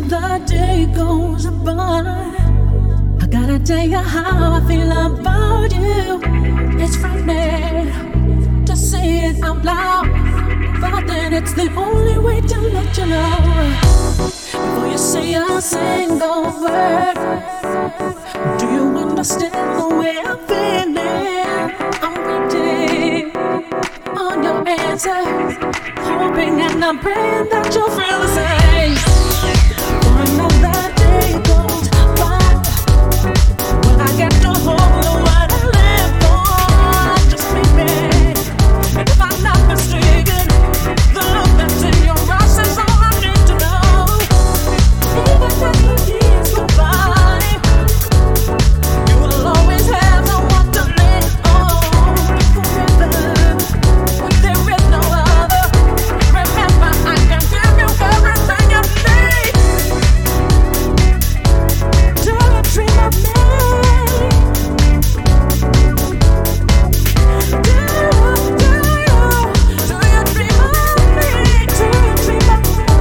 another day goes by, I gotta tell you how I feel about you. It's frightening to say it out loud, but then it's the only way to let you know. Before you say a single word, do you understand the way I'm feeling? I'm waiting on your answer, hoping and I'm praying that you'll feel the same. For another day goes by, when I get to hold the what I live for, just maybe. And if I'm not mistaken, the look that's in your eyes is all I need to know. Even as the years go by, you will always have someone to lean on forever. When there is no other, remember I can give you everything you need. Do you dream of me? Do you dream of me? Do you dream of me?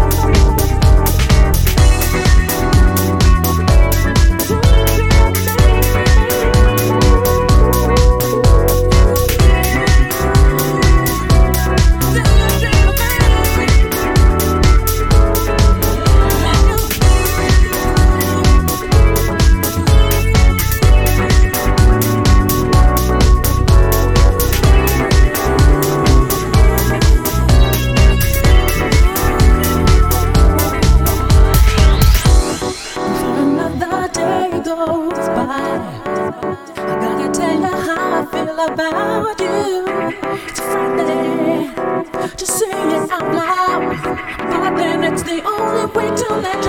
Another day goes by, I gotta tell you how I feel about you. It's frightening to say it out loud, but then it's the only way to let you